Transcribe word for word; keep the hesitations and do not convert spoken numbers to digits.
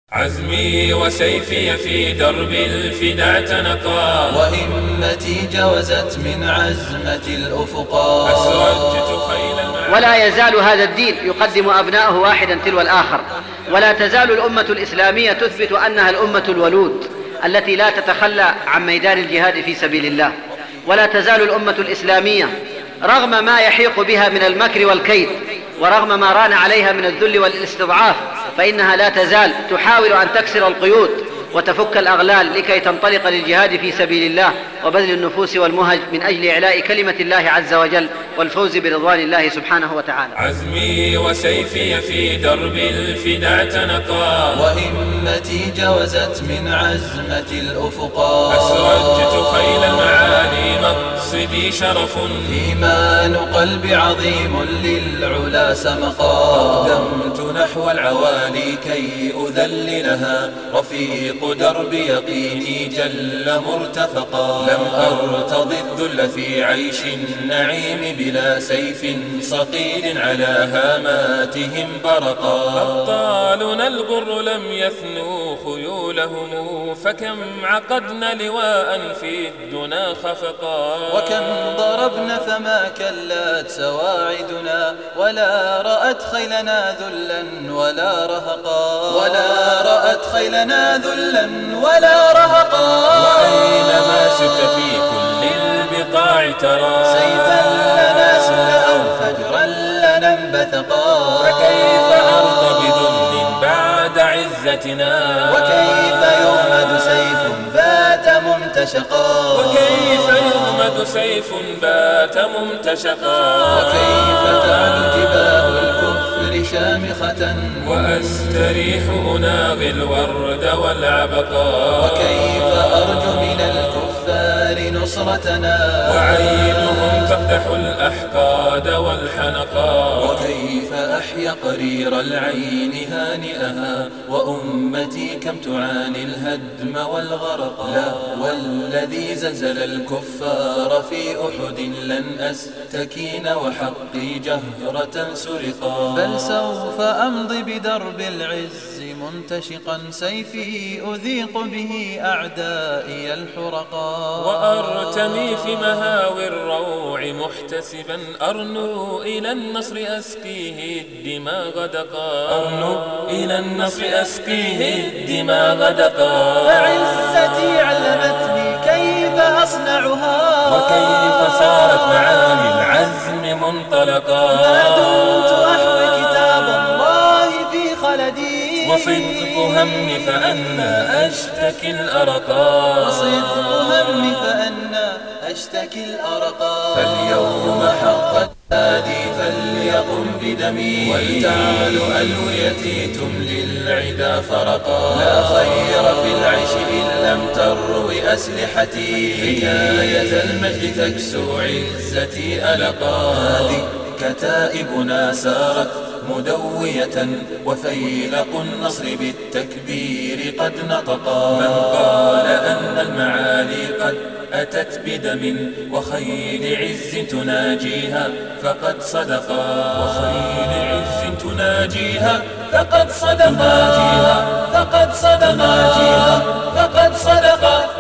عزمي وسيفي في درب الفدا اعتنقا، وهمتي جوزت من عزمة الأفقا. أسرجت خيلا. ولا يزال هذا الدين يقدم أبناءه واحدا تلو الآخر، ولا تزال الأمة الإسلامية تثبت أنها الأمة الولود التي لا تتخلى عن ميدان الجهاد في سبيل الله. ولا تزال الأمة الإسلامية رغم ما يحيق بها من المكر والكيد، ورغم ما ران عليها من الذل والاستضعاف، فإنها لا تزال تحاول أن تكسر القيود وتفك الأغلال لكي تنطلق للجهاد في سبيل الله وبذل النفوس والمهج من أجل إعلاء كلمة الله عز وجل والفوز برضوان الله سبحانه وتعالى. عزمي وسيفي في درب الفدا اعتنقا، وهمتي جوزت من عزمة الأفقا. أسرجت خيل المعالي مقصدي شرف، إيمان قلبي عظيم للعلا سمقا. أقدمت نحو العوالي كي أذللها، رفيق درب يقيني جل مرتفقا. لم أرتض الذل في عيش النعيم بلا سيف صقيل على هاماتهم برقا. أبطالنا الغر لم يثنوا خيولهم، فكم عقدنا لواء في الدنا خفقا. وكم ضربنا فما كلت سواعدنا، ولا رأت خيلنا ذلا ولا رهقا. ولا رأت خيلنا ذلا ولا رهقا. وأينما سرت في كل البقاع ترى سيفا لنا سل أو فجرا لنا انبثقا. فكيف أرضى بذل بعد عزتنا، وكيف يغمد سيف بات ممتشقا. وكيف يغمد سيف بات ممتشقا. وكيف تعلو جباه الكفر شامخة، وأستريح أناغي الورد والعبقا. وكيف أرجو من الكفار نصرتنا، وعينهم تفتح الأحقاد والحنقا. وكيف أحيا قرير العين هانئها، وأمتي كم تعاني الهدم والغرقا. لا والذي زلزل الكفار في أحد لن أستكين وحقي جهرة سرقا. بل سوف أمضي بدرب العز منتشقا، سيفي أذيق به أعدائي الحرقا. وأرتمي في مهاوي الروع محتسبا، أرنو إلى النصر أسقيه الدماء غدقا. أرنو إلى النصر أسقيه الدماء غدقا. فعزتي علمتني كيف أصنعها، وكيف صارت معاني العزم منطلقا. ما دمت أحوي كتاب الله في خلدي، وصدق همي فأنا أشتكي الأرقا. وصدق همي فأنا أشتكي الأرقا. فاليوم حقت هادي فليقم بدمي، ولتعل ألويتي تملي العدا فرقا. لا خير في العيش إن لم تروي أسلحتي، حكاية المجد تكسو عزتي ألقا. هذه كتائبنا سارت مدوية، وفيلق النصر بالتكبير قد نطقا. من قال أن المعالي قد أتت بدم وخيل عز تناجيها فقد صدقا. وخيل عز تناجيها فقد صدقا. فقد صدقا. فقد صدقا.